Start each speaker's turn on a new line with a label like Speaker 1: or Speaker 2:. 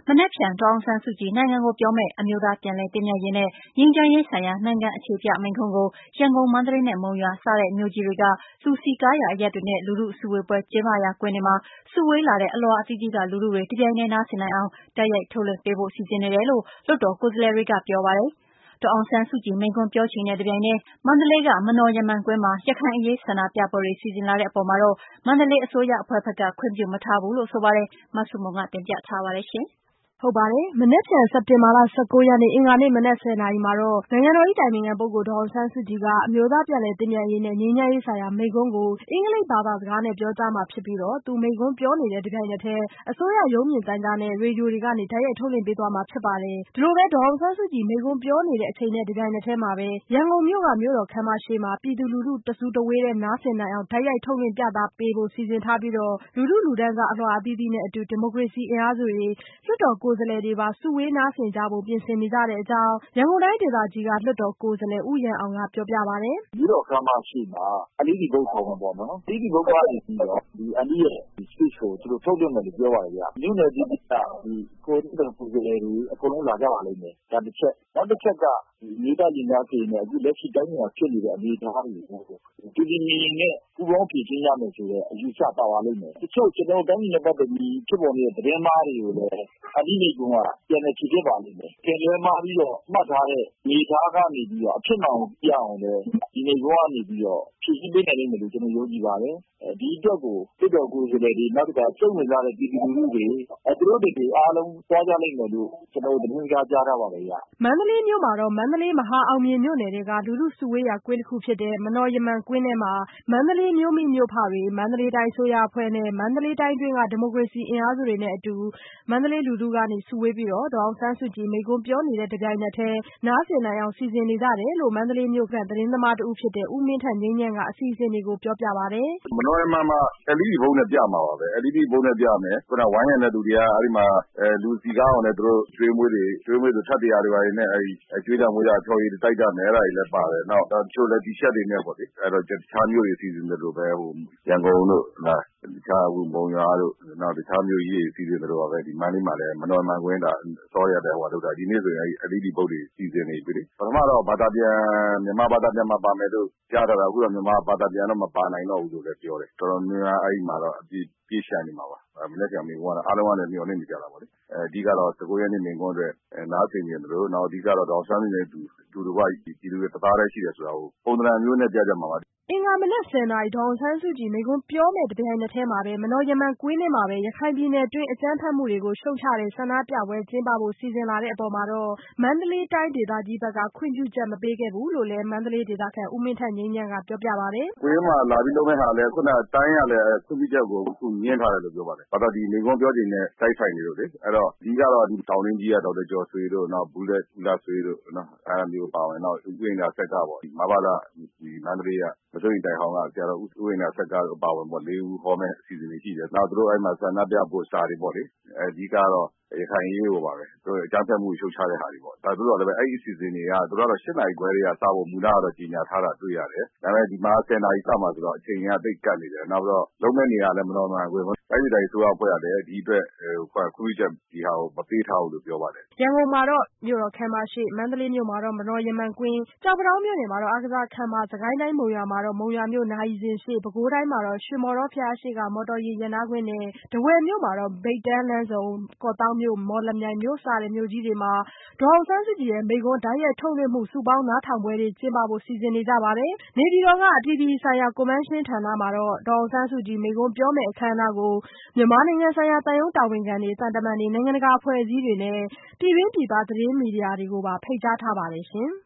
Speaker 1: မနက်ဖြန်ဒေါ်အောင်ဆန်းစုကြည်နိုင်ငံကိုပြောမယ့်အမျိုးသားပြန်လည်သင့်မြတ်ရေးနဲ့ငြိမ်းချမ်းရေးဆိုင်ရာနိုင်ငံအခြေပြမိန့်ခွန်းကိုရန်ကုန်၊မန္တလေးနဲ့မုံရွာစတဲ့မြို့ကြီးတွေကလူစည်ကားရာအရပ်တွေနဲ့လူထုစုဝေးပွဲကျင်းပရာကွင်းတွေမှာစုဝေးလာတဲ့အလွှာအသီးသီးကလူထုတွေတပြိုင်တည်းနားဆင်နိုင်အောင်တိုက်ရိုက်ထုတ်လွှင့်ပေးဖို့စီစဉ်နေတယ်လို့လွှတ်တော်ကိုယ်စားလှယ်တွေကပြောပါတယ်။ဒေါ်အောင်ဆန်းစုကြည်မိန့်ခွန်းပြောချိန်နဲ့တပြိုင်တည်းမန္တလေးကမနော်ရမ္မံကွင်းမှာရခိုင်အရေးဆန္ဒပြပွဲတွေစီစဉ်လာတဲ့အပေါ်မှာတော့မန္တလေးအစိုးရအဖွဲ့ဘက်ကခွင့်ပြုမထားဘူးလို့ဆိုပါတယ်။မဆုမွန် တင်ပြထားပါတယ်။
Speaker 2: မနက်ဖြန်စက်တင်ဘာလ 19 ရက်နေ့ အင်္ဂါနေ့မနက် 10 နာရီမှာနိုင်ငံတော်အတိုင်ပင်ခံပုဂ္ဂိုလ်ဒေါ်အောင်ဆန်းစုကြည်ကအမျိုးသားပြန်လည်သင့်မြတ်ရေးနဲ့ငြိမ်းချမ်းရေးဆိုင်ရာမိန့်ခွန်းကိုအင်္ဂလိပ်ဘာသာစကားနဲ့ပြောကြားမှာဖြစ်ပြီးသူမိန့်ခွန်းပြောနေတဲ့တပြိုင်နက်တည်းအစိုးရရုပ်မြင်သံကြားနဲ့ရေဒီယိုတွေကနေတိုက်ရိုက်ထုတ်လွှင့်ပေးသွားမှာဖြစ်ပါတယ်။ဒီလိုပဲဒေါ်အောင်ဆန်းစုကြည်မိန့်ခွန်းပြောနေတဲ့အချိန်နဲ့တပြိုင်နက်တည်းမှာပဲရန်ကုန်မြို့ကမြို့တော်ခန်းမရှေ့မှာပြည်သူလူထုတစုတဝေးတည်းနားဆင်နိုင်အောင်တိုက်ရိုက်ထုတ်လွှင့်ပြသပေးဖို့စီစဉ်ထားပြီးလူထုလူတန်းစားအလွှာအသီးသီးနဲ့အတူဒီမိုကရေစီအင်အားစုတွေလွှတ်တော်ကိုယ်စားလှယ်တွေပါစုဝေးနားဆင်ကြဖို့ပြင်ဆင်နေကြတဲ့အကြောင်းရန်ကုန်တိုင်းဒေသကြီးကလွှတ်တော်ကိုယ်စားလှယ်ဦးရန်အောင်ကပြောပြပါတယ်
Speaker 3: ။မြို့တော်ခန်းမရှေ့မှာLED ဘုတ်ခေါ်မှာပေါ့နော်။ LED ဘုတ်ကနေပြီးတော့ဒီအန်ဒီရဲ့ speech ကိုသူတို့ထုတ်လွှင့်မယ်လို့ပြောပါတယ်ဗျ။မြို့နယ်ပြည်ကကိုယ်တိုင်ကိုယ်စားလှယ်တွေအကုန်လုံးလာကြပါလိမ့်မယ်။ဒါတစ်ချက်။နောက်တစ်ချက်ကမြေသားရင်သားပြည်နဲ့အခုလက်ရှိတိုင်းမှာဖြစ်နေတဲ့အနေအထားတွေကိုဒီဒီနေနဲ့ပူပေါင်းဖြည့်ချင်းရမယ်ဆိုတော့အယူဆပါပါလိမ့်မယ်။တချို့ကျွန်တော်တိုင်းနဲ့ပတ်သက်ပြီးဖြစ်ပေါ်နေတဲ့သတင်းမှားတွေကိုလည်းအဒီနေကပြန်လည်ဖြည့်ခဲ့ပါလိမ့်မယ်။ပြန်လည်မှားပြီးတော့မှတ်ထားတဲ့နေသားကနေပြီးတော့အဖြစ်မှန်ကိုပြအောင်လည်းဒီနေကနေပြီးတော့ဖြည့်ရှင်းပေးနိုင်လိမ့်မယ်လို့ကျွန်တော်ယုံကြည်ပါတယ်။ဒီအတွက်ကိုပြည်တော်ကိုယ်စားလှယ်တွေနောက်တစ်ခါစုံဝင်လာတဲ့ပြည်သူလူထုတွေသူတို့တွေအားလုံးသွားကြလိမ့်မယ်လို့ကျွန်တော်သတင်းကြားထားပါတယ်ဗျ
Speaker 2: ။မန္တလေးမြို့မှာတော့မန္တလေးမဟာအောင်မြေမြို့နယ်ကလူထုစုဝေးရာကွင်းတစ်ခုဖြစ်တဲ့မနော်ရမ္မံကွင်းထဲမှာမန္တလေးမြို့မိမြို့ဖတွေမန္တလေးတိုင်းအစိုးရအဖွဲ့နဲ့မန္တလေးတိုင်းတွင်းကဒီမိုကရေစီအင်အားစုတွေနဲ့အတူမန္တလေးလူထုကနေစုဝေးပြီးဒေါ်အောင်ဆန်းစုကြည်မိန့်ခွန်းပြောနေတဲ့တပြိုင်နက်တည်းနားဆင်နိုင်အောင်စီစဉ်နေကြတယ်လို့မန္တလေးမြို့ကသတင်းသမားတဦးဖြစ်တဲ့ဦးမင်းထက်ငြိမ်းချမ်းကအစီအစဉ်တွေကိုပြောပြပါတယ်
Speaker 4: ။မနော်ရမ္မံမှာ LED ဘုတ်နဲ့ပြမှာပါပဲ။ LED ဘုတ်နဲ့ပြမယ်။ခုနဝိုင်းရံတဲ့သူတွေကအဲ့ဒီမှာလူစီကားအောင်လည်းသူတို့ကျွေးမွေးဆိုထပ်တရားတွေနဲ့ကျွေးကြမွေးကြဖြော်ရည်တိုက်ကြမယ်အဲ့ဒါတွေလည်းပါတယ်။နောက်တချို့လည်း T-shirt တွေနဲ့ပေါ့လေအဲ့တော့တခြားမျိုးတွေစီစဉ်တယ်လို့ပဲရန်ကုန်တို့တခြားမုံရွာတို့နောက်တခြားမျိုးကြီးတွေစီစဉ်တယ်လို့ပါပဲဒီမန္တလေးမှာလည်းမနော်ရမ္မံကွင်းဒါစောရတဲ့လုပ်တာဒီနေ့ဆိုရင်LED ဘုတ်တွေစီစဉ်နေပြီလေပထမတော့ဘာသာပြန်မြန်မာဘာသာပြန်မှာပါမယ်လို့ကြားထားတာအခုတော့မြန်မာဘာသာပြန်တော့မပါနိုင်တော့ဘူးလို့လည်းပြောတယ်တော်တော်များများအဲ့ဒီမှာတော့အပြည့်ပြည့်ရှံနေမှာပါမနေ့ကမိန်းကတော့အားလုံးကလည်းမျှော်လင့်နေကြတာပေါ့လေအဓိကတော့19ရက်နေ့မိန်းခွန်းအတွက်နားဆင်နေတယ်လို့နောက်အဓိကတော့ဒေါက်ဆန်းနေနဲ့တူတူကပြည်သူတွေတသားတည်းရှိတယ်ဆိုတာကိုပုံသဏ္ဍာန်မျိုးနဲ့ပြကြမှာပါ
Speaker 2: အင်္ဂါမနက် 10 နာရီဒေါ်အောင်ဆန်းစုကြည်မိန့်ခွန်းပြောမယ့်တပြိုင်နက်တည်းမှာပဲမနော်ရမ္မံကွင်းထဲမှာပဲရခိုင်ပြည်နယ်တွင်းအကြမ်းဖက်မှုတွေကိုရှုတ်ချတဲ့ဆန္ဒပြပွဲကျင်းပဖို့စီစဉ်လာတဲ့အပေါ်မှာတော့မန္တလေးတိုင်းဒေသကြီးဘက်ကခွင့်ပြုချက်မပေးခဲ့ဘူးလို့လည်းမန္တလေးဒေသခံဦးမင်းထက်ငြိမ်းချမ်းကပြောပြပါတယ်
Speaker 4: ။ကွင်းမှာလာပြီးလုပ်မယ့်ဟာလည်းခုနတိုင်းရလည်းခွင့်ပြုချက်ကိုအခုညှင်းထားတယ်လို့ပြောပါတယ်။ဘာလို့ဒီမိန့်ခွန်းပြောချိန်နဲ့တိုက်ဆိုင်နေလို့လေအဲ့တော့အဓိကတော့ဒီတောင်ရင်းကြီးကဒေါက်တာကျော်ဆွေတို့နောက်ဘူးလက်ဦးလာဆွေတို့နော်အဲ့လိုမျိုးပါဝင်နောက်ဥပဒေဆက်ကပေါ့မဘာသာဒီမန္တလေးကမစိုးရင်တိုင်ဟောင်းကဆရာတော်ဦးဝိညာဉ်ဆက်ကပါဝင်ပေါ့၄ဦးဟောမဲ့အစီအစဉ်တွေရှိတယ်နောက်တို့အဲ့မှာဆန္ဒပြဖို့စာတွေပေါ့လေအဓိကတော့ရခိုင်ရေးကိုပါပဲတို့အကြမ်းဖက်မှုရှုတ်ချတဲ့ဟာတွေပေါ့ဒါတို့တော့လည်းအဲ့ဒီအစီအစဉ်တွေကတို့ကတော့8နာရီခွဲတွေကစဖို့မူလကတော့ကြီးညာထားတာတွေ့ရတယ်ဒါပေမဲ့ဒီမှာ10နာရီစမှာဆိုတော့အချိန်ကတိတ်ကတ်နေတယ်နောက်တော့လုံးမဲ့နေရလည်းမတော်မှန်ဘူးတိုင်းဒေသကြီးဆိုတော့ဖွဲ့ရတယ်ဒီအတွက်ခွင့်ပြုချက်ဒီဟာကိုမပေးထားဘူးလို့ပြောပါတယ်
Speaker 2: ရန်ကုန်မှာတော့မြို့တော်ခမ်းမရှိမန္တလေးမြို့မှာတော့မနော်ရမ္မံကွင်းကြောက်ပတောင်းမြို့နယ်မှာတော့အားကစားခမ်းမစကိုင်းတိုင်းမုံရွာမှာတော့မုံရွာမြို့နာရီစင်ရှိပဲခူးတိုင်းမှာတော့ရွှေမော်တော်ဖျားရှိကမော်တော်ယာဉ်ရပ်နားခွင့်နဲ့ထားဝယ်မြို့မှာတော့မြိတ်တန်းလမ်းဆုံကော့သောင်းမြို့မော်လမြိုင်မြို့စတဲ့မြို့ကြီးတွေမှာဒေါ်အောင်ဆန်းစုကြည်ရဲ့မိန့်ခွန်းတိုက်ရိုက်ထုတ်လွှင့်မှုစုပေါင်းနားထောင်ပွဲတွေကျင်းပဖို့စီစဉ်နေကြပါတယ်နေပြည်တော်ကအပြည်ပြည်ဆိုင်ရာကွန်ဗင်းရှင်းဌာနမှာတော့ဒေါ်အောင်ဆန်းစုကြည်မိန့်ခွန်းပြောမယ့်အခမ်းအနားကိုမြန်မာနိုင်ငံဆိုင်ရာသံရုံးတာဝန်ခံတွေသံတမန်တွေနိုင်ငံတကာအဖွဲ့အစည်းတွေနဲ့ပြည်တွင်းပြည်ပသတင်းမီဒီယာတွေကိုပါဖိတ်ကြားထားပါတယ်ရှင်